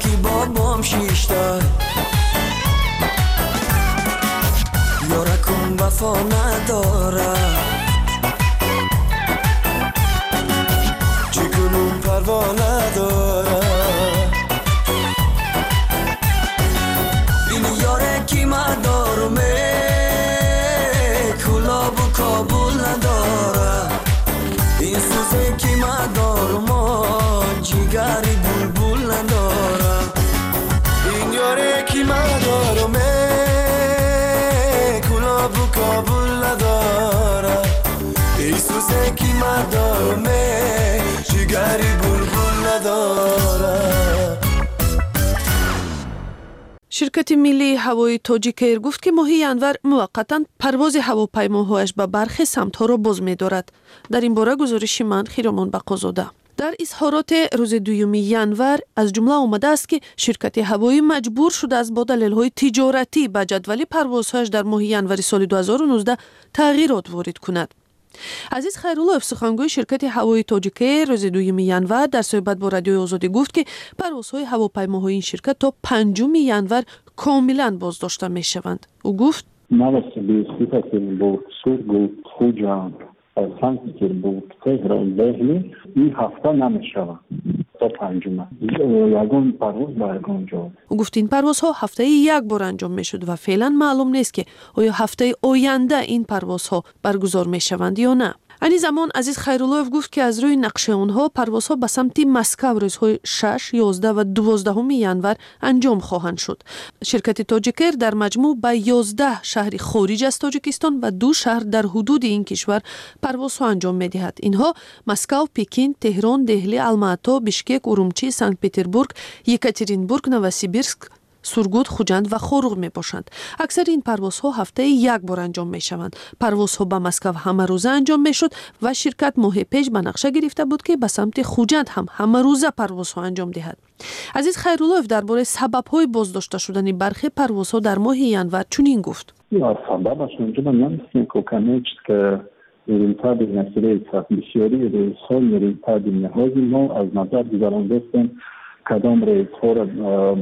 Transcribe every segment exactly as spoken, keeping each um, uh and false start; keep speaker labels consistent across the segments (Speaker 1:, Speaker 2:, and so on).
Speaker 1: کی بابام شیشتای یارکم وفا نداره چکنون پروا نداره این یاره کی مدارمه کلاب و کابل نداره این سوزه کی مدارمه جیگری بلبل نداره این یاره کی مدارمه کلاب و کابل نداره این سوزه کی مدارمه جیگری بلبل نداره.
Speaker 2: شرکت ملی هوایی تاجیک ایر گفت که ماهی ینور موقتا پرواز هواپیماهایش به برخی سمت‌ها را باز می‌دارد. در این باره گزارش من خیرامان بقازاده. در اظهارات روز دوم ینور از جمله آمده است که شرکت هوایی مجبور شده است با دلایل تجارتی به جدول پروازهایش در ماه ینور سال دو هزار و نوزده تغییرات وارد کند. عزیز خیرالله سخنگوی شرکت هوایی تاجیک ایر روز دوم ینور در صحبت با رادیوی آزادی گفت که پروازهای هواپیماهای این شرکت تا پنجم ینور کاملا بازداشته میشوند. او گفت
Speaker 3: Новости без Екатеринбург, Сургут, Худжан, Санкт-Петербург, Тегран, Дехли این هفته نمیشود تا پنجم. یگان پرواز به یگان جا.
Speaker 2: او گفت این پروازها هفته یک بار انجام میشد و فعلا معلوم نیست که آیا هفته آینده این پروازها برگزار میشوند یا نه. این زمان عزیز خیرالله گفت که از روی نقشه آنها پروازها به سمت مسکو روزهای شش، یازده و دوازده ینور انجام خواهند شد. شرکت تاجیک ایر در مجموع به یازده شهر خارج از تاجیکستان و دو شهر در حدود این کشور پروازها انجام می‌دهد. اینها مسکو، پکین، تهران، دهلی، الماتا، بیشکک، ارومچی، سنت پترزبورگ، یکاترینبورگ، نوسیبیرسک، سورگوت، خوجند و خوروغ می باشند. اکثر این پروازها هفته یک بار انجام می شوند. پروازها به مسکو همه روزه انجام می شد و شرکت ماه پیش به نقشه گرفته بود که به سمت خوجند هم همه روزه پروازها انجام دهد. عزیز خیرالله درباره سبب‌های بازداشته شدن برخی پروازها در ماه ینور چنین گفت.
Speaker 3: یا سببش اونجا من نمی‌کنم که میریم تا به مسئله بسیاری روزها میریم تا به نهایی ما از نظر گذراندیم کدام ریس‌ها را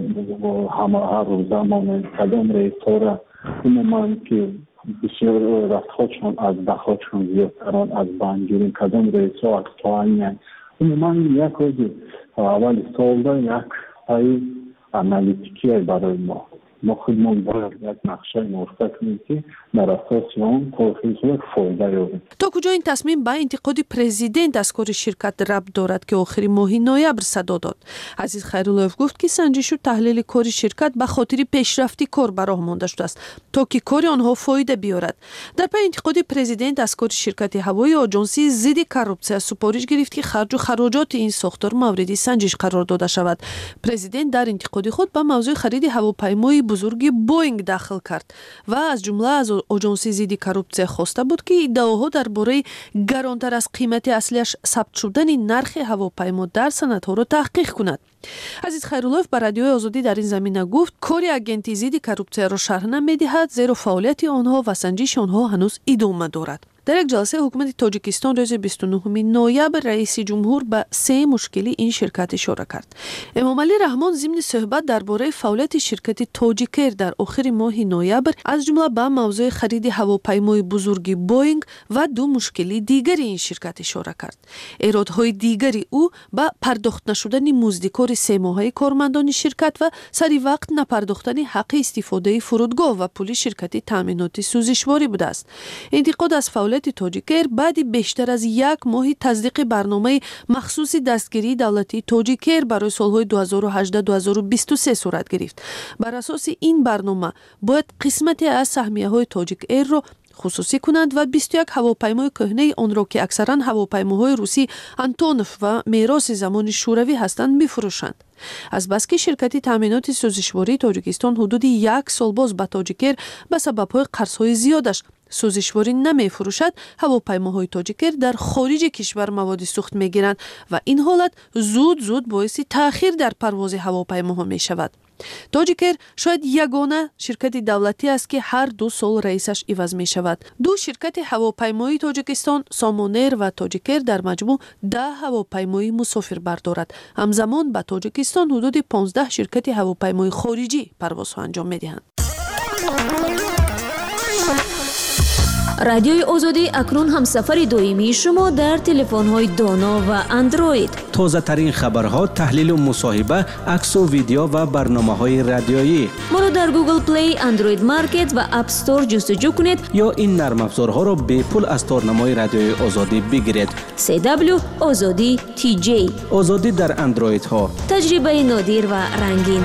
Speaker 3: همه هر روز زمان کدام ریس‌ها را عموما که بسیار رفتخوشان از بخوشان زیادتران از بانگیرین کدام ریس‌ها از توانیان عموما یک روز اول سال دا یک پای انالیتیکی برای ما ما خودمون باید یک نقشه مرتب کنیم که در اساس آن توفیق فایده یابیم.
Speaker 2: تا کجا این تصمیم به انتقاد پرزیدنت از کار شرکت ربط دارد که آخر ماه نوامبر صدا داد؟ عزیز خیرالله گفت که سنجش و تحلیل کار شرکت به خاطر پیشرفتی کار به راه مانده شده است تا که کار آنها فایده بیارد. در پی انتقاد پرزیدنت از کار شرکت هوایی آژانسی ضد کروپسیا سفارش گرفت که خرج و خراجات این ساختار مورد سنجش قرار داده شود. پرزیدنت در انتقاد خود به موضوع خرید هواپیمای بزرگ بوینگ داخل کرد و از جمله از آژانسی ضد کروپسیا خواسته بود که ادعاها درباره گرانتر از قیمت اصلیش ثبت شدن نرخ هواپیما در صنعت‌ها را تحقیق کند. عزیز خیرالله بر رادیوی آزادی در این زمینه گفت کار اگنتی ضد کروپسیا را شرح نمی‌دهد زیرا فعالیت آنها و سنجش آنها هنوز ادامه دارد. در یک جلسه حکومت تاجیکستان روز بیست و نهم نوامبر رئیس جمهور به سه مشکلی این شرکت اشاره کرد. امام علی رحمان ضمن صحبت درباره فعالیت شرکت تاجیک ایر در آخر ماه نوامبر از جمله به موضوع خرید هواپیمای بزرگ بوینگ و دو مشکلی دیگری این شرکت اشاره کرد. ایرادهای دیگری او به پرداخت نشدن مزدکار سه ماهه کارمندان شرکت و سری وقت نپرداختن حق استفاده فرودگاه و پول شرکت تامینات سوزشواری بوده است. انتقاد از فعالیت تاجیک ایر بعد بیشتر از یک ماه تصدیق برنامه مخصوص دستگیری دولتی تاجیک ایر برای سالهای دو هزار و هجده تا دو هزار و بیست و سه صورت گرفت. بر اساس این برنامه باید قسمتی از سهمیه‌های تاجیک ایر را خصوصی کنند و بیست و یک هواپیمای کهنه آن را که اکثرا هواپیماهای روسی آنتونوف و میراث زمان شوروی هستند بفروشند. از بس که شرکت تامینات سوزشواری تاجیکستان حدود یک سال باز به تاجیک ایر به سبب‌های قرض‌های زیادش سوزشواری نمی فروشد، هواپیماهای تاجیک ایر در خارج کشور مواد سوخت می گیرند و این حالت زود زود باعث تأخیر در پرواز هواپیماها می شود. Тоҷикер шояд ягона ширкати давлатӣ аст ки ҳар ду сол раисаш иваз мешавад. ду ширкати ҳавопаймоии Тоҷикистон, Сомонер ва Тоҷикер дар маҷмӯъ даҳ ҳавопаймои мусофирбар дорад. ҳамзамон ба Тоҷикистон ҳудуди понздаҳ ширкати ҳавопаймои хориҷӣ парвозҳо анҷом медиҳанд.
Speaker 4: радиои озодӣ акнун ҳамсафари доимии шумо дар телефонҳои доно ва андроид.
Speaker 5: тозатарин хабарҳо, таҳлилу мусоҳиба, аксу видео ва барномаҳои радиоӣ.
Speaker 4: моро дар Google Play, Android Market ва App Store ҷустуҷӯ кунед
Speaker 5: ё ин нармафзорҳоро бепул аз торнамои радиои озодӣ бигиред.
Speaker 4: си дабл ю озодӣ ти ҷей.
Speaker 5: озодӣ дар андроидҳо.
Speaker 4: таҷрибаи нодир ва рангин.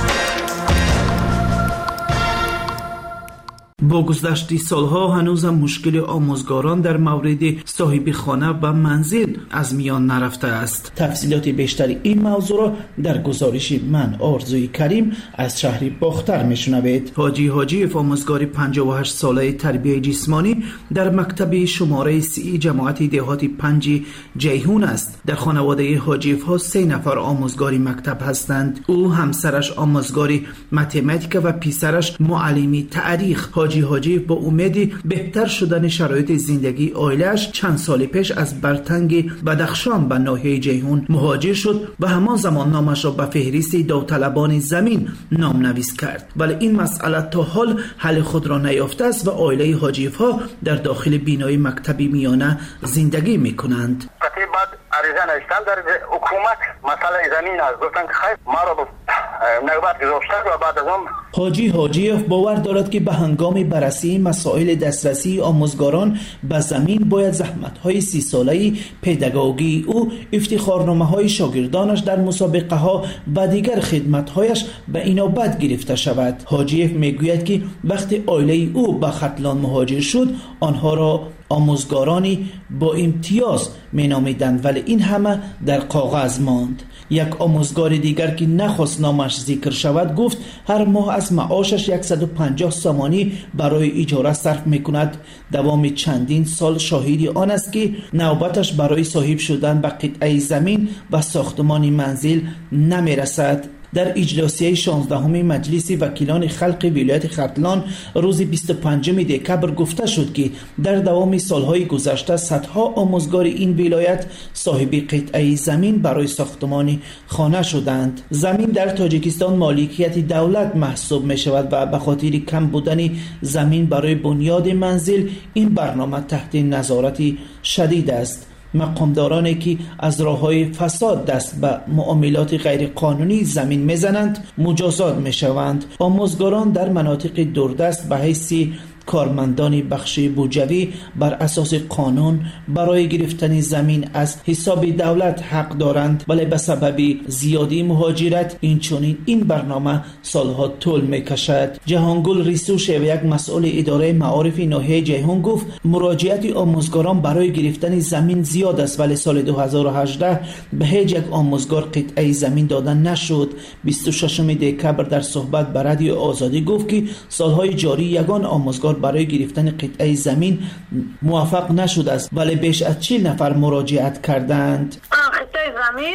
Speaker 6: با گذشت سالها هنوزم مشکل آموزگاران در مورد صاحب خانه و منزل از میان نرفته است. تفصیلات بیشتر این موضوع را در گزارش من آرزوی کریم از شهر باختر میشنوید. حاجی حاجیف آموزگار پنجاه و هشت ساله تربیت جسمانی در مکتب شماره سی جماعت دهات پنج جیهون است. در خانواده حاجیف ها سه نفر آموزگار مکتب هستند. او، همسرش آموزگار متماتیک و پسرش معلمی تاریخ. حاجی حاجیف با امید بهتر شدن شرایط زندگی عائله‌اش چند سال پیش از برتنگ بدخشان به ناحیه جیهون مهاجر شد و همان زمان نامش را به فهرست داوطلبان زمین نامنویس کرد. ولی این مسئله تا حال حل خود را نیافته است و عائله حاجیف ها در داخل بینای مکتب میانه زندگی میکنند.
Speaker 7: بعد عریضه نوشتم در حکومت مسئله زمین است. گفتن که خیر ما را نوبت گذاشتند و بعد از آن
Speaker 6: حاجی حاجیف باور دارد که به هنگام بررسی مسائل دسترسی آموزگاران به زمین باید زحمت‌های سی ساله‌ای پداگوژی او، افتخارنامه‌های شاگردانش در مسابقه ها و دیگر خدمت‌هایش به اینابت گرفته شود. حاجیف میگوید که وقتی عائله او به ختلان مهاجر شد آنها را آموزگارانی با امتیاز مینامیدند، ولی این همه در کاغذ ماند. یک آموزگار دیگر که نخواست نامش ذکر شود گفت هر ماه از معاشش صد و پنجاه سامانی برای اجاره صرف میکند. دوام چندین سال شاهدی آن است که نوبتش برای صاحب شدن به قطعه زمین و ساختمان منزل نمیرسد. در اجلاسیه شانزدهم مجلس وکیلان خلق ولایت ختلان روز بیست و پنجم دکبر گفته شد که در دوام سالهای گذشته صدها آموزگار این ولایت صاحب قطعه زمین برای ساختمان خانه شدند. زمین در تاجیکستان مالکیت دولت محسوب می شود و به خاطر کم بودن زمین برای بنیاد منزل این برنامه تحت نظارت شدید است. مقامدارانی که از راه‌های فساد دست به معاملات غیرقانونی زمین میزنند مجازات میشوند. آموزگاران در مناطق دوردست به حیث کارمندان بخش بودجوی بر اساس قانون برای گرفتن زمین از حساب دولت حق دارند، ولی به سبب زیادی مهاجرت اینچنین این برنامه سالها طول میکشد. جهانگل ریسوش و یک مسئول اداره معارف ناحیه جیهون گفت مراجعت آموزگاران برای گرفتن زمین زیاد است، ولی سال دو هزار و هجده به هیچ یک آموزگار قطعه زمین دادن نشد. بیست و ششم دکبر در صحبت به رادیو آزادی گفت که سالهای جاری یگان آموزگار برای گرفتن قطعه زمین موفق نشده است، ولی بیش از چهل نفر مراجعت کردند.
Speaker 8: قطعه زمین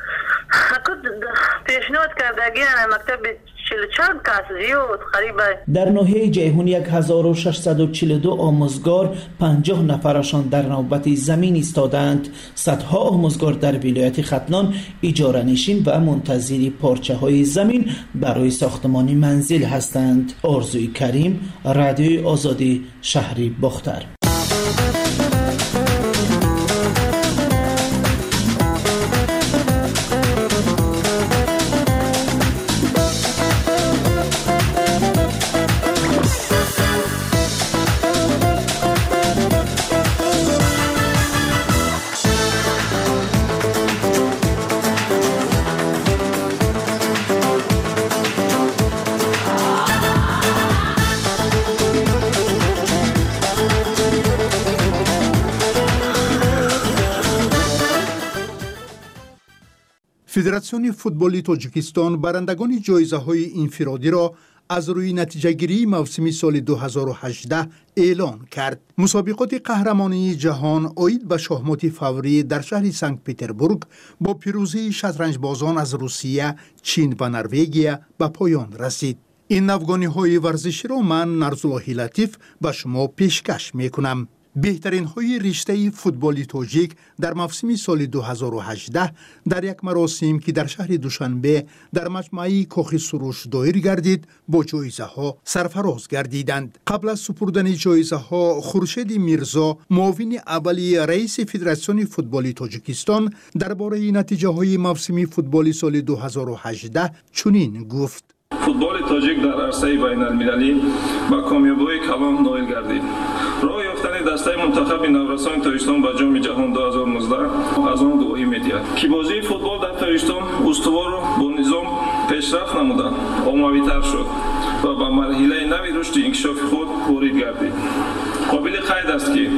Speaker 8: پیشنهاد کردگی مکتب چند کس زیاد قریبا
Speaker 6: در ناحیه جیهون هزار و ششصد و چهل و دو آموزگار پنجاه نفرشان در نوبت زمین ایستادند. صدها آموزگار در ولایت ختلان اجاره نشین و منتظر پارچه های زمین برای ساختمان منزل هستند. آرزوی کریم، رادیوی آزادی، شهر باختر.
Speaker 9: فدراسیون فوتبال تاجیکستان برندگان جایزه‌های انفرادی را از روی نتیجه گیری موسم سال دو هزار و هجده اعلان کرد. مسابقات قهرمانی جهان اید به شهمات فوری در شهر سنت پتربورگ با پیروزی شطرنج بازان از روسیه، چین و نروژ به پایان رسید. این نوگانی های ورزشی را من نرزالله لطیف به شما پیشکش می کنم. بهترین های رشته فوتبالی تاجیک در موسم سال دو هزار و هجده در یک مراسم که در شهر دوشنبه در مجمع کاخ سروش دایر گردید با جایزه ها سرفراز گردیدند. قبل از سپردن جایزه ها خورشید میرزا معاون اولی رئیس فدراسیون فوتبالی تاجیکستان درباره نتیجه های موسم فوتبالی سال دو هزار و هجده چنین گفت:
Speaker 10: فوتبال تاجیک در عرصه بین المللی با کامیابی کلان نائل گردید. راه یافتن دسته منتخب نورسان تاجیکستان به جام جهان دو هزار و نوزده از آن گواهی می‌دهد که بازی فوتبال در تاجیکستان استوار و با نظام پیشرفت نموده، عمومی‌تر شد و به مرحله نوی رشد انکشاف خود وارد گردید. قابل قید است که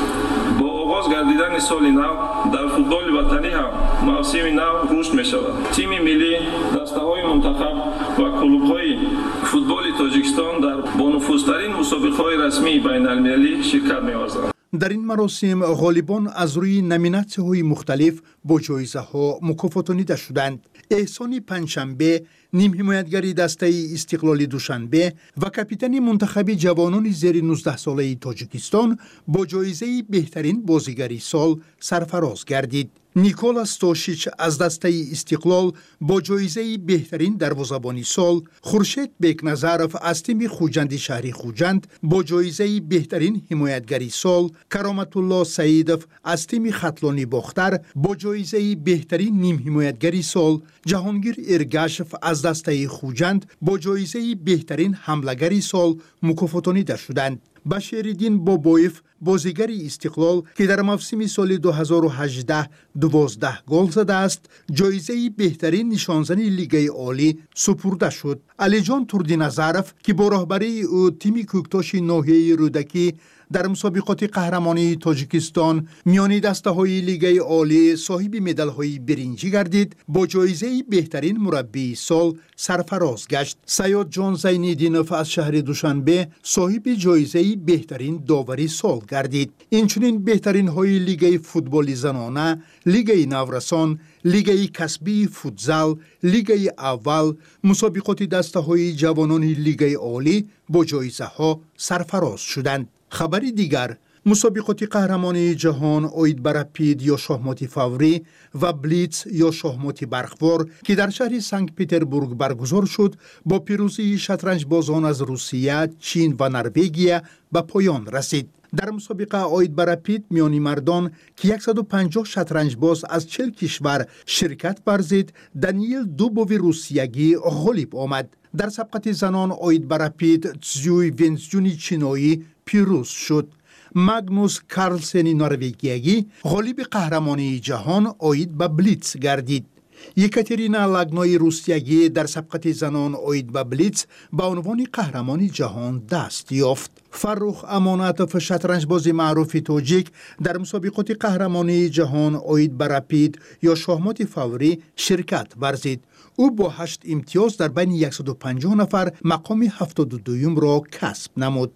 Speaker 10: با آغاز گردیدن سال نو در فوتبال وطنی هم موسم نو رشد می شود. تیم ملی، دسته‌های منتخب و کلوب‌های فوتبال تاجیکستان در بانفوذترین مسابقه‌های رسمی بین المللی شرکت می‌ورزند.
Speaker 9: در این مراسم غالبان از روی نامیناسی‌های مختلف با جایزه‌ها مکافاتانیده شدند. احسان پنجشنبه، نیم حمایتگری دسته استقلال دوشنبه و کاپیتان منتخب جوانان زیر نوزده ساله تاجیکستان با جایزه بهترین بازیگری سال سرفراز گردید. نیکولاس توشیچ از دسته استقلال با جایزه بهترین دروازه‌بان سال، خورشید بیکنظرف از تیم خوجند شهری خوجند با جایزه بهترین حمایتگری سال، کرامت الله سعیدов از تیم خطلانی باختر با جایزه بهترین نیم حمایتگری سال، جهانگیر ارگاشف از دسته خوجند با جایزه بهترین حمله‌گری سال مکافاتانیده شدند. بشیرالدین بابایف بازیگری استقلال که در موسم سال دو هزار و هجده دوازده گل زده است، جایزه بهترین نشانزن لیگ عالی سپرده شد. علی جان تردینظرف که با راهبری او تیم کوکتاش ناحیه رودکی در مسابقات قهرمانی تاجیکستان میان دسته های لیگ عالی صاحب مدال های برنجی گردید، با جایزه بهترین مربی سال سرفراز گشت. سیاد جان زین‌الدینوف از شهر دوشنبه صاحب جایزه بهترین داوری سال گردید. اینچنین بهترین های لیگ فوتبال زنانه، لیگ نورسان، لیگ کسبی فوتزال، لیگ اول، مسابقات دسته های جوانان لیگ عالی با جایزه ها سرفراز شدند. خبری دیگر، مسابقات قهرمانی جهان اید به رپید یا شهمات فوری و بلیتز یا شهمات برقوار که در شهر سنت پتربورگ برگزار شد با پیروزی شطرنج بازان از روسیه، چین و نروژ به پایان رسید. در مسابقه اید به رپید میانی مردان که صد و پنجاه شطرنج باز از چهل کشور شرکت ورزید، دانیل دوبوی روسیگی غالب آمد. در سبقت زنان اید به رپید تزیوی ونزجونی چینایی پیروز شد. ماگنوس کارلسن نروژیگی غالب قهرمانی جهان اید به بلیتز گردید. یکاترینا لاگنای روسیگی در سبقت زنان اید به بلیتز به عنوان قهرمانی جهان دست یافت. فرخ امانتوف شطرنج باز معروف تاجیک در مسابقات قهرمانی جهان اید به رپید یا شهمات فوری شرکت ورزید. او با هشت امتیاز در بین صد و پنجاه نفر مقام هفتاد و دوم را کسب نمود.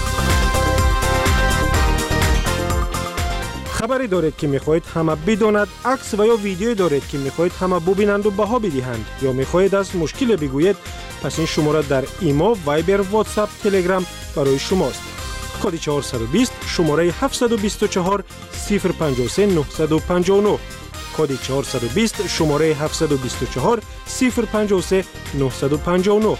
Speaker 11: خبری دارید که میخواهید همه بداند، عکس و یا ویدیویی دارید که میخواهید همه ببینند و بها بدهند، یا میخواهید از مشکل بگویید، پس این شماره در ایما، وایبر، واتساپ، تلگرام برای شماست. کد چهارصد و بیست، شماره هفتصد و بیست و چهار صفر پنجاه و سه نهصد و پنجاه و نه. کد چهارصد و بیست، شماره هفتصد و بیست و چهار صفر پنجاه و سه نهصد و پنجاه و نه.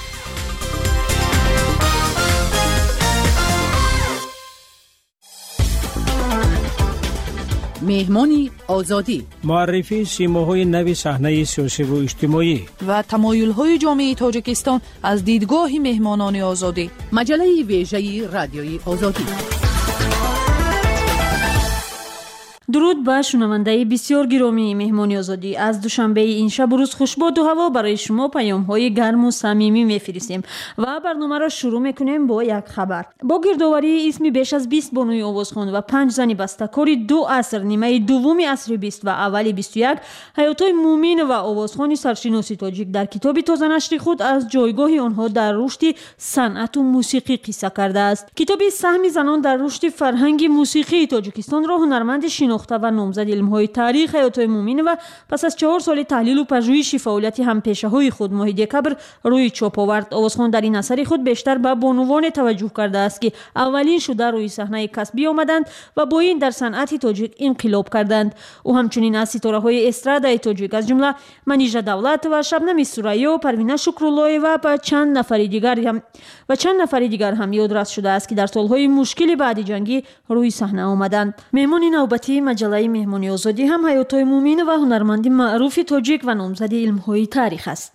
Speaker 12: مهمانی آزادی،
Speaker 13: معرفی سیماهای نوی صحنه سیاسی و اجتماعی
Speaker 2: و تمایل‌های جامعه تاجیکستان از دیدگاه مهمانان آزادی.
Speaker 12: مجله ویژه رادیوی آزادی.
Speaker 4: درود به شنونده بسیار گرامی مهمانی آزادی. از دوشنبه این شب و روز خوشباد و هوا برای شما پیام های گرم و صمیمی میفرستیم و برنامه را شروع میکنیم با یک خبر. با گردآوری اسم بیش از بیست بانوی آوازخوان و پنج زن بسته‌کار دو عصر، نیمه دوم عصر بیست و اول بیست و یک، حیاتای مومین و آوازخوان سرشناس تاجیک در کتاب تازه نشر خود از جایگاه آنها در رشد صنعت و موسیقی قصه کرده است. کتاب سهم زنان در رشد فرهنگ موسیقی تاجیکستان را هنرمند شناخته و نامزد علم‌های تاریخ حیاتای مومین و پس از چهار سال تحلیل و پژوهش فعالیت همپیشه‌های خود ماه دکبر روی چاپ آورد. آوازخوان در این اثر خود بیشتر به بانوان توجه کرده است که اولین شده روی صحنه کسبی آمدند و با این در صنعت تاجیک انقلاب کردند. او همچنین از ستاره‌های استرادای تاجیک از جمله منیژه دولت و شبنم سوریا، پروینه شکرالله و چند نفر دیگر هم و چند نفر دیگر هم یادداشت شده است که در سالهای مشکل بعد جنگی روی صحنه آمدند. مهمان نوبتی مجله مهمانی آزادی هم حیاتای مومین و هنرمند معروف تاجیک و نامزد علم‌های تاریخ است.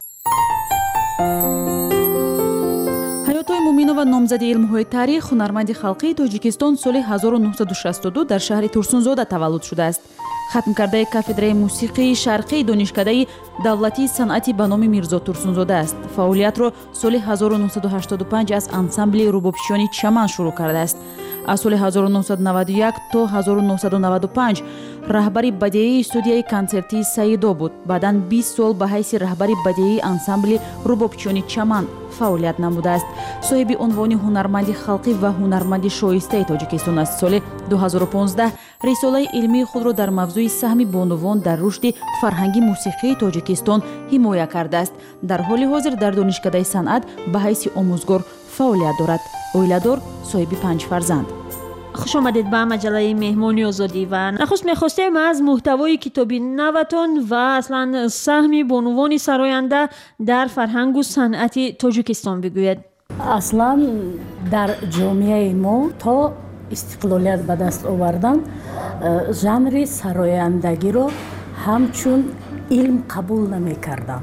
Speaker 12: حیاتای مومین و نامزد علم‌های تاریخ هنرمند خلقی تاجیکستان سال هزار و نهصد و شصت و دو در شهر تورسунзода таваллуд шудааст. ختم کرده کافدرای موسیقی شرقی دانشکده دولتی صنعتی به نام میرزا تورسунзода است. فعالیت را سال هزار و نهصد و هشتاد و پنج از انسامبل ربابشیانی چمن شروع کرده است. از سال هزار و نهصد و نود و یک تا هزار و نهصد و نود و پنج رهبری بدیعی استودیای کنسرتی سایدو بود. بعداً بیست سال به حیث رهبری بدیعی انسامبل ربابشیانی چمن فعالیت نموده است. صاحب عنوان هنرمند خلقی و هنرمند شایسته تاجیکستان است. سال دو هزار و پانزده رساله علمی خود را در موضوع سهم بانوان در رشد فرهنگی موسیقی تاجیکستان حمایت کرده است. در حال حاضر در دانشکده صنعت به حیث آموزگار فعالیت دارد. اویلادور، صاحب پنج فرزند.
Speaker 4: خوش آمدید به مجله مهمانی آزادی و نخست میخواستیم از محتوای کتاب نوتان و اصلا سهم بانوان سراینده در فرهنگ و صنعت تاجیکستان بگوید.
Speaker 14: اصلا در جامعه ما تا استقلالیت به دست آوردن ژانر سرایندگی رو همچون علم قبول نمی کردن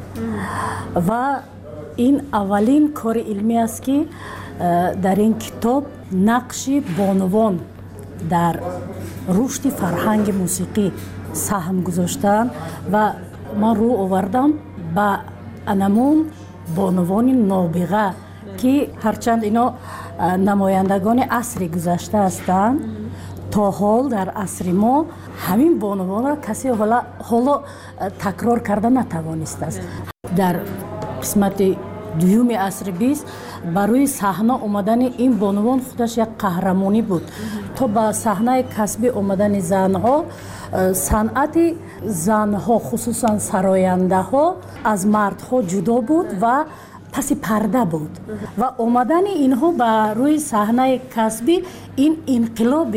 Speaker 14: و این اولین کار علمی است که در این کتاب نقش بانوان در رشد فرهنگ موسیقی سهم گذاشتن و من رو آوردم با انمون بانوان نابغه که هرچند اینا نمایندگان عصر گذشته هستند، تا حال در عصر ما همین بانوان را کسی حالا حالا تکرار کرده نتوانسته است. در قسمت دوم عصر بیست برای صحنه آمدن این بانوان خودش یک قهرمانی بود. تا با صحنه کسبی آمدن زنها، صنعت زنها خصوصا سراینده ها از مردها جدا بود و پس پرده بود و آمدن اینها به روی صحنه کسبی این انقلاب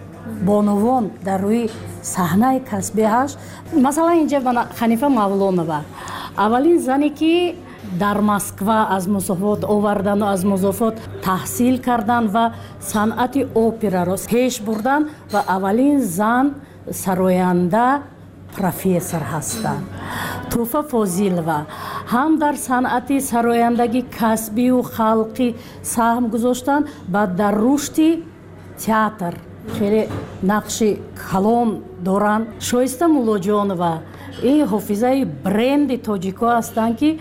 Speaker 14: بانوان در روی صحنه کسبی هست. مثلا اینجا خنیفه مولانова اولین زنی که در مسکو از مسافات آوردن و از مسافات تحصیل کردن و صنعت اپرا را پیش بردن و اولین زن سراینده پروفسور هستند. توفا فاضلова هم در صنعت سرایندگی کسبی و خلقی سهم گذاشتن و در رشد تئاتر خیلی نقش کلان دارند. شایسته مولاجانова این حافظه برند تاجیکا هستند که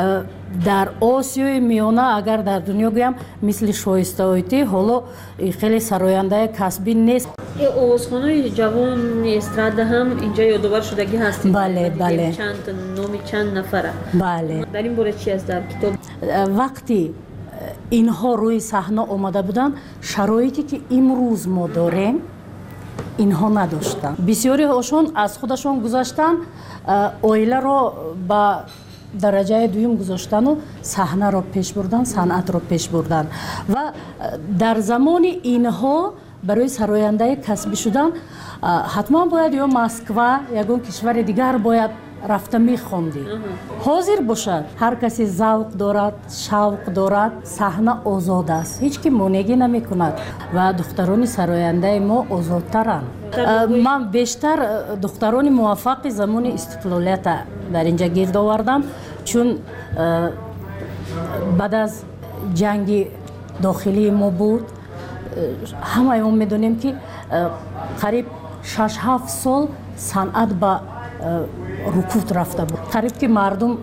Speaker 14: در آسیای میانه اگر در دنیا گویم مثل شایسته هایتی حالا خیلی سراینده کسبی نیست.
Speaker 4: این آوازخوان‌های جوان استراده هم اینجا یادآور شدگی هستید.
Speaker 14: بله بله.
Speaker 4: چند نامی چند نفره.
Speaker 14: بله.
Speaker 4: در این باره چی است در کتاب؟
Speaker 14: وقتی اینها روی صحنه آمده بودن شرایطی که امروز ما داریم اینها نداشتن. بسیاری هاشون از خودشون گذاشتن، اویله رو با درجه دوم گذاشتن و صحنه را پیش بردن، صنعت را پیش بردن و در زمان اینها برای سراینده کسبی شدن حتما باید یا مسکو یا کشور دیگر باید رفته میخوندی. حاضر باشد هر کسی ذوق دارد، شوق دارد، صحنه آزاد است، هیچ کی مانعی نمی کند و دختران سراینده ما آزادترند. من بیشتر دختران موفق زمان استقلالیت در اینجا گرد آوردم، چون بعد از جنگ داخلی ما بود. همه ما میدونیم که قریب шаш ҳафт сол санъат ба рукут рафта буд. Қариб ки мардум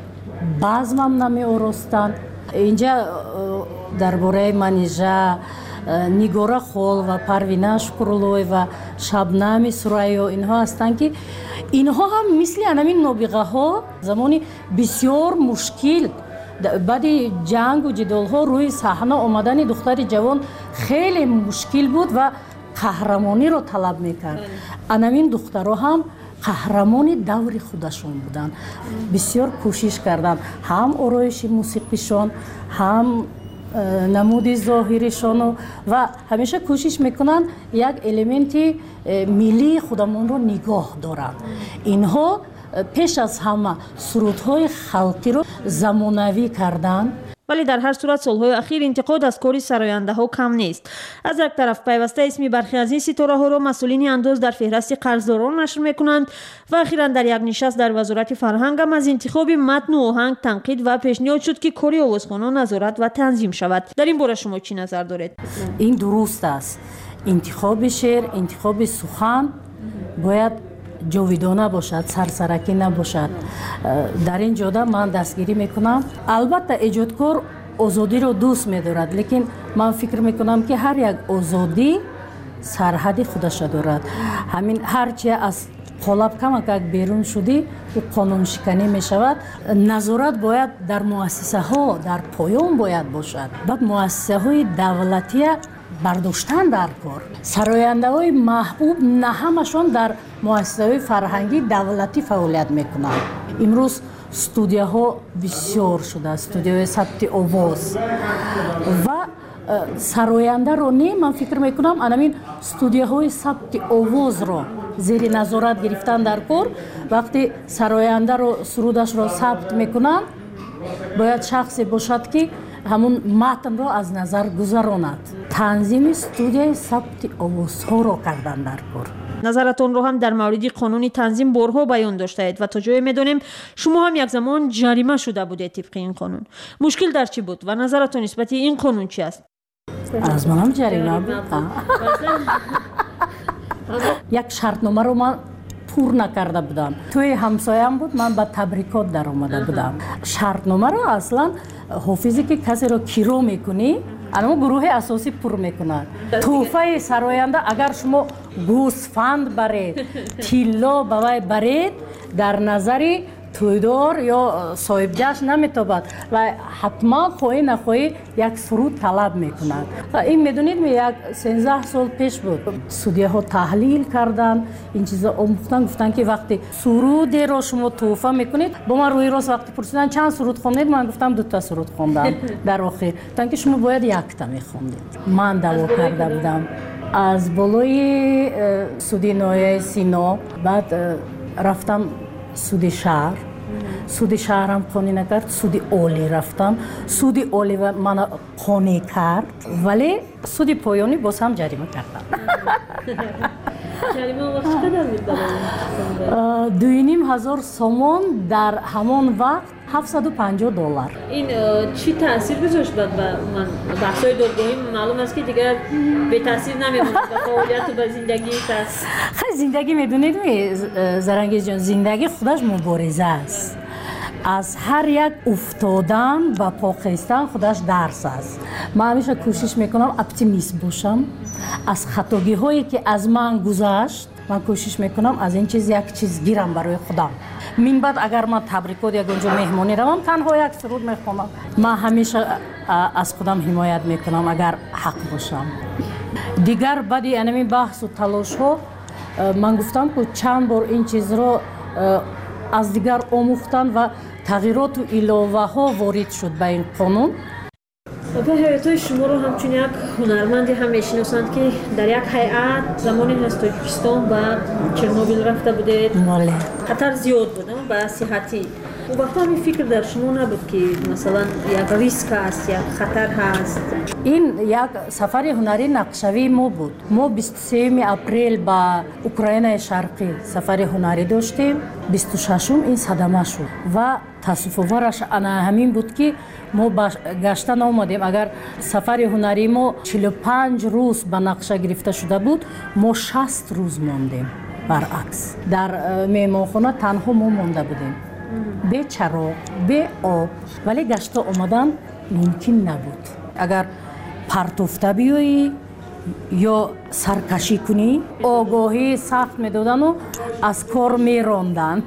Speaker 14: базмам намеоростанд. Инҷа дар бораи манижа Нигора Хол ва Парвина Шукрулой ва Шабнами Сурайё инҳо ҳастанд ки инҳо ҳам мисли анамин нобиғаҳо замони бисёр мушкил баъди ҷангу ҷидолҳо рӯи саҳна омадани духтари ҷавон хеле мушкил буд ва қаҳрамониро талаб мекард. Анамин духтаро ҳам қаҳрамони даври худашон буданд. Бисёр кӯшиш карданд ҳам ороиши мусиқишон, ҳам намуди зоҳиришону ва ҳамеша кӯшиш мекунанд як элементи миллии худамонро нигоҳ доранд. Инҳо пеш аз ҳама сурудҳои халқиро замонавӣ карданд.
Speaker 4: вале дар ҳар сурат солҳои ахир интиқод аз кори сарояндаҳо кам нест. Аз як тараф пайваста исми бархе аз ин ситораҳоро масъулини андоз дар феҳрасти қарздорон нашр мекунанд ва ахиран дар як нишаст дар вазорати фарҳанг ам аз интихоби матну оҳанг танқид ва пешниҳод шуд ки кори овозхонон назорат ва танзим шавад. дар ин бора шумо чӣ назар доред?
Speaker 14: Ин дуруст аст. Интихоби шеър, интихоби сухан бояд ҷовидона бошад, сарсаракӣ набошад. Дар ин ҷода ман дастгирӣ мекунам. Албатта эҷодкор озодиро дӯст медорад, лекин ман фикр мекунам ки ҳар як озодӣ сарҳади худаша дорад. Ҳамин ҳарчие аз қолаб камакак берун шудӣ ӯ қонуншиканӣ мешавад. Назорат бояд дар муассисаҳо дар поён бояд бошад. Баъд муассисаҳои давлатия бардоштан дар кор. Сарояндаҳои маҳбуб на ҳамашон дар муассисаҳои фарҳангӣ давлатӣ фаъолият мекунанд. имрӯз студияҳо бисёр шудааст, студияҳои сабти овоз ва сарояндаро не ман фикр мекунам анамин студияҳои сабти овозро зери назорат гирифтан дар кор. Вақте сарояндаро сурудашро сабт мекунанд бояд шахсе бошад ки ҳамун матнро аз назар гузаронад. Танзими студияи сабти овозҳоро кардан дар кор.
Speaker 4: назаратонро ҳам дар мавриди қонуни танзим борҳо баён доштаед ва то ҷое медонем шумо ҳам як замон ҷарима шуда будед тибқи ин қонун. Мушкил дар чӣ буд ва назаратон нисбати ин қонун чӣ аст?
Speaker 14: аз манам ҷарима буд. Як шартномаро ман пур накарда будам. Тӯи ҳамсоям буд, ман ба табрикот даромада будам. Шартномаро аслан ҳофизе ки касеро киро мекунӣ анамо гурӯҳи асосӣ пур мекунад. Тӯҳфаи сароянда агар шумо гӯсфанд баред, тилло ба вай баред, дар назари тӯйдор ё соҳибҷашн наметобад ва ҳатман хоҳӣ нахоҳӣ як суруд талаб мекунад. Ин медонед як сенздаҳ сол пеш буд. Судияҳо таҳлил карданд, ин чиза омӯхтан, гуфтанд ки вақте сурудеро шумо тӯҳфа мекунед, бо ман рӯи рост вақте пурсидан чанд суруд хондед, ман гуфтам дута суруд хондам дар охир. Гуфтанд ки шумо бояд якта мехондед. Ман даъво карда будам аз болои суди ноҳияи Сино, баъд рафтам суди шаҳр. суди шаҳрам қонӣ накард, суди олӣ рафтам, суди олӣ мана қонӣ кард, вале суди поёнӣ боз ҳам ҷарима кардам. дуиним ҳазор сомон дар ҳамон вақт ҳафтсаду панҷоҳ доллар.
Speaker 4: ин чӣ таъсир гузошт ба ман баҳсҳои додгоҳӣ? маълум аст ки дигар бетаъсир намемонад ба фаъолияту ба зиндагии шахс.
Speaker 14: хай зиндагӣ медонед Зарангезҷон, зиндагӣ худаш мубориза аст. аз ҳар як уфтодан ба покистан худаш дарс аст. ман ҳамеша кӯшиш мекунам оптимист бошам. аз хатогиҳое ки аз ман гузашт ман кӯшиш мекунам аз ин чиз як чиз гирам барои худам. минбаъд агар ман табрикот ягонҷо меҳмонӣ равам, танҳо як суруд мехонам. ман ҳамеша аз худам ҳимоят мекунам агар ҳақ бошам. дигар баъди анамин баҳсу талошҳо ман гуфтам ки чанд бор ин чизро аз дигар омӯхтан ва тағйироту иловаҳо ворид шуд ба ин қонун.
Speaker 4: ба ҳаётҳои шуморо ҳамчун як ҳунарманде ҳам мешиносанд ки дар як ҳайат замоне аз Тоҷикистон ба Чернобил рафта будед.
Speaker 14: Моле.
Speaker 4: Хатар зиёд буд ба сиҳатӣ. اون وقت همین فکر در شما نبود که مثلا یک ریسک است یک خطر هست؟
Speaker 14: این یک سفر هنری نقشوی ما بود. ما بیست و سوم اپریل با اوکراین شرقی سفر هنری داشتیم. بیست و ششم این صدمه شد و تاسف‌آورش انا همین بود که ما گشتن آمدیم. اگر سفر هنری ما چهل و پنج روز به نقشه گرفته شده بود، ما شصت روز ماندیم. برعکس در میهمانخانه تنها ما مانده بودیم، به چراغ، به آب، ولی گشته آمدن ممکن نبود. اگر پرتوفته بیایی یا سرکشی کنی، آگاهی سخت میدادن و از کار میراندن.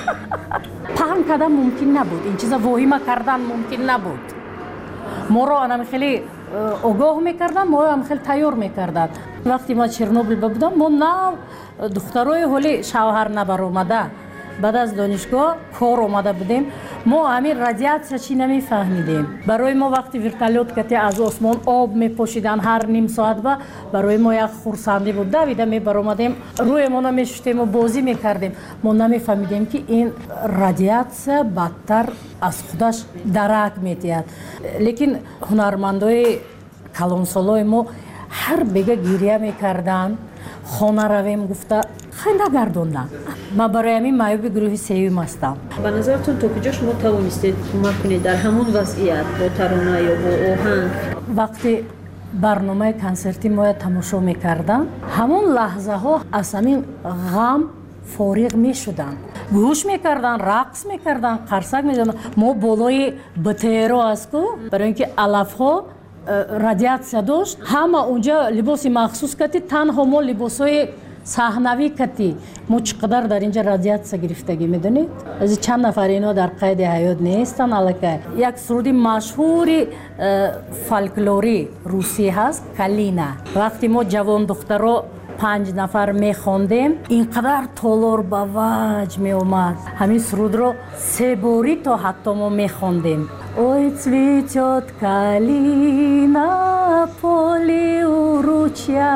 Speaker 14: پهن کردن ممکن نبود، این چیزا واهمه کردن ممکن نبود. ما را هم خیلی آگاه میکردن، ما را هم خیلی تیار میکردن. وقتی ما چرنوبیل بودم، ما نه دخترای حالی شوهر نبر اومده، بعد از دانشگاه کار اومده بودیم، ما همین رادیاتسیا چی نمیفهمیدیم. برای ما وقتی ورتالیوت کتی از آسمان آب میپوشیدن هر نیم ساعت و برای ما یک خورسندی بود. دویده میبر اومدیم روی ما نمیشتیم و بازی میکردیم. ما نمیفهمیدیم که این رادیاتسیا بدتر از خودش درک میتید. لیکن هنرمندای کلانسالای ما هر بگه گریه میکردن، خانه رویم گفته خیلی نگردوندن. ما برای همین معیوب گروه سیوم هستم.
Speaker 4: به نظرتون تا کجا شما توانستید کمک کنید در همون وضعیت با ترانه یا با آهنگ؟
Speaker 14: وقتی برنامه کنسرتی ما تماشا میکردن، همون لحظه ها از همین غم فارغ میشدن، گوش میکردن، رقص میکردن، قرصک میزدن. ما بالای بطیرو است کو برای اینکه علف ها رادیاتسیا داشت، همه اونجا لباسی مخصوص کتی، تنها ما لباسای صحنوی کتی. ما چقدر در اینجا رادیاتسیا گرفتگی میدونید؟ از چند نفر اینا در قید حیات نیستن. الکه یک سرودی مشهوری فولکلوری روسی هست، کالینا. وقتی ما جوان دخترها پنج نفر میخوندیم، اینقدر تالار به وجه می اومد. همین سرود رو سه باری تا حتی ما میخوندیم. Ой, цветет калина, поле у ручья,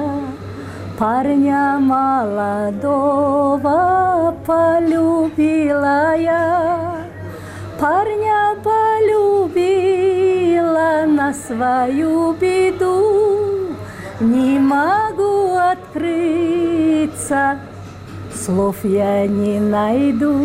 Speaker 14: парня молодого полюбила я, парня полюбила на свою беду, не могу открыться, слов я не найду.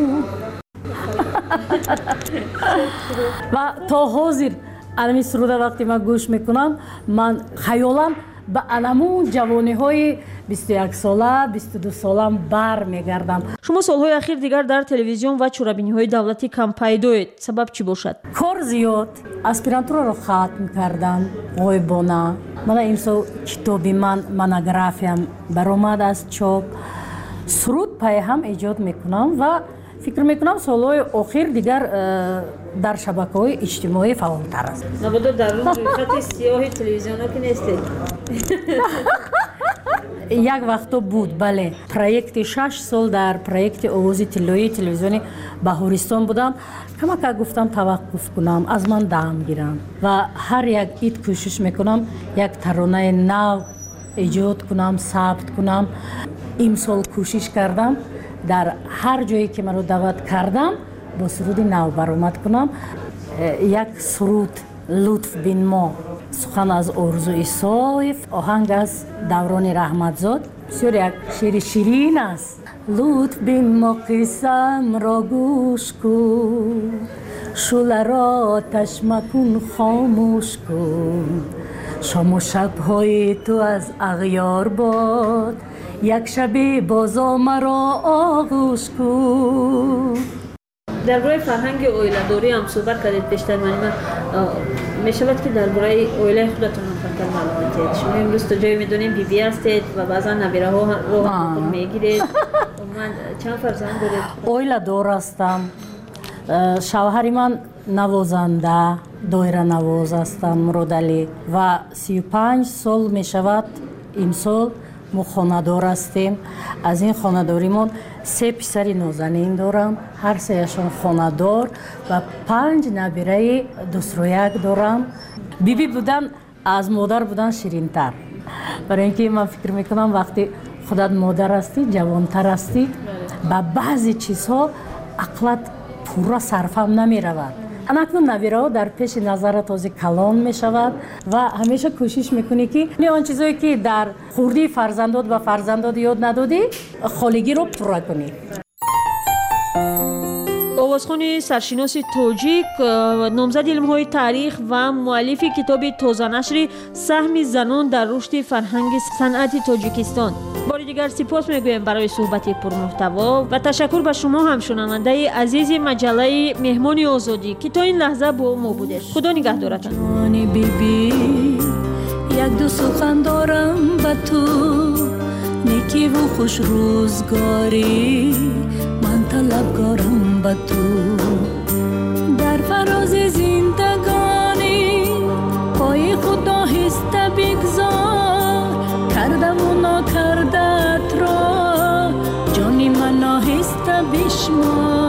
Speaker 14: و تا حاضر علمی سروده وقتی من گوش میکنم، من خیالم به علمون جوانی های بیست و یک ساله، بیست و دو سالم بر میگردم.
Speaker 4: شما سالهای اخیر دیگر در تلویزیون و چرابینی های دولتی کم پیدایید. سبب چی باشد؟
Speaker 14: کار زیاد. اسپیرانتورا رو ختم کردم غایبانه. من امسال کتابی من مونوگرافیم برآمد از چاپ. سرود پای هم ایجاد میکنم و فکر میکنم سالهای اخیر دیگر در شبکه‌های اجتماعی فعالتر است.
Speaker 4: نبوده در اون خط سیاه تلویزیون ها که نیستید؟
Speaker 14: یک وقتا بود، بله. پروژه شش سال در پروژه آواز طلایی تلویزیونی بهارستان بودم. کمک گفتم توقف کنم، از من دم گیرم و هر یک اید کوشش میکنم یک ترانه نو ایجاد کنم، ثبت کنم. امسال کوشش کردم در هر جایی که من رو دعوت کردم با سرود نو برآمد کنم. یک سرود لطف بین ما، سخن از آرزوی صایف، آهنگ از دوران رحمتزاد. بسیار یک شعر شیرین است. لطف بین ما قسم را گوش کن، شعله را آتش مکن خاموش کن، شام و شب‌های تو از اغیار باد، یک شب بازا مرا آغوش کن.
Speaker 4: درباره فرهنگ اویله‌داری هم صحبت کردید بیشتر. من می شود که درباره اویله خودتون هم فکر معلومات شما امروز تو جایی میدونیم بی بی هستید و بعضا نبیره ها رو هم میگیرید. من چند فرزند دارید؟
Speaker 14: اویله‌دار هستم. شوهر من نوازنده دایره نواز هستم، مراد علی، و سی و پنج سال می شود امسال ما خانه‌دار هستیم. از این خانه‌داریمون سه پسر نازنین دارم، هر سهشون خانه‌دار و پنج نبیره دوست رو یک دارم. بیبی بودن از مادر بودن شیرین‌تر، برای اینکه من فکر میکنم وقتی خودت مادر هستی جوانتر هستی، با بعضی چیزها عقلت پورا صرفم نمی رود. اکنون نویرا در پیش نظر تازه کلان می شود و همیشه کوشش میکنی که آن چیزایی که در خوردی فرزندات و فرزندات یاد ندادی خالگی رو پورا کنی.
Speaker 4: آوازخوان سرشناس تاجیک، نامزد علم‌های تاریخ و مؤلف کتاب تازه نشر سهم زنان در رشد فرهنگ صنعت تاجیکستان. بار دیگر سپاس میگویم برای صحبت پرمحتوا و تشکر به شما هم شنونده عزیز مجله مهمان آزادی که تا این لحظه با ما بودید. خدا نگهدارتان.
Speaker 14: بی بی یک دو سخن دارم با تو، نیکی و خوش روزگاری من طلبکارم با تو. در فراز زندگانی پای خود آهسته بگذار، کردم و ناکردت را جانی من آهسته بشمار.